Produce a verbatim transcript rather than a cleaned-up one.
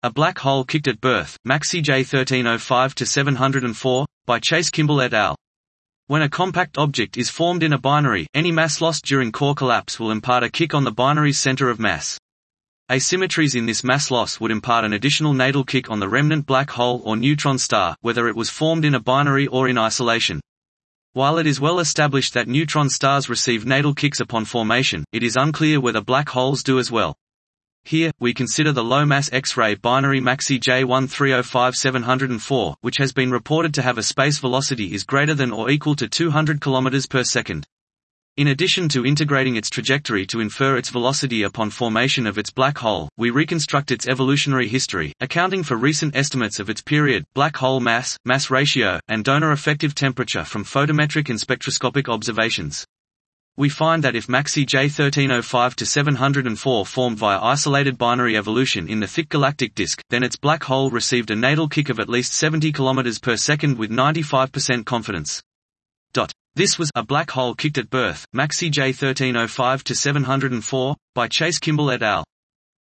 A Black Hole Kicked at Birth, Maxi J thirteen oh five to seven oh four, by Chase Kimball et al. When a compact object is formed in a binary, any mass lost during core collapse will impart a kick on the binary's center of mass. Asymmetries in this mass loss would impart an additional natal kick on the remnant black hole or neutron star, whether it was formed in a binary or in isolation. While it is well established that neutron stars receive natal kicks upon formation, it is unclear whether black holes do as well. Here, we consider the low-mass X-ray binary Maxi J one three oh five seven oh four, which has been reported to have a space velocity is greater than or equal to two hundred kilometers per second. In addition to integrating its trajectory to infer its velocity upon formation of its black hole, we reconstruct its evolutionary history, accounting for recent estimates of its period, black hole mass, mass ratio, and donor effective temperature from photometric and spectroscopic observations. We find that if Maxi J thirteen oh five to seven oh four formed via isolated binary evolution in the thick galactic disk, then its black hole received a natal kick of at least seventy kilometers per second with ninety-five percent confidence. Dot. This was A Black Hole Kicked at Birth, Maxi J thirteen oh five to seven oh four, by Chase Kimball et al.